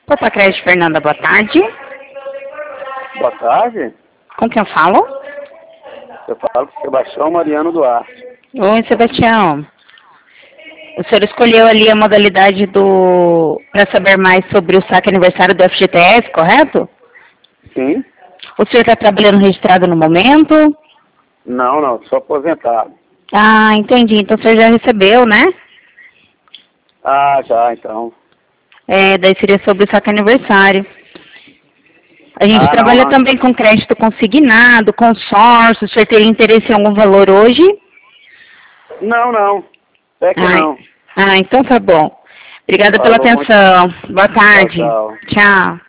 Opa, Crédito Fernanda, boa tarde. Boa tarde. Com quem eu falo? Eu falo com o Sebastião Mariano Duarte. Oi, Sebastião. O senhor escolheu ali a modalidade para saber mais sobre o saque aniversário do FGTS, correto? Sim? O senhor está trabalhando registrado no momento? Não, sou aposentado. Ah, entendi. Então o senhor já recebeu, né? Ah, já, então. Daí seria sobre o saque aniversário. A gente trabalha Não. também com crédito consignado, consórcio. O senhor teria interesse em algum valor hoje? Não. É que não. Então tá bom. Obrigada pela Falou, atenção. Boa tarde. Tchau. Tchau.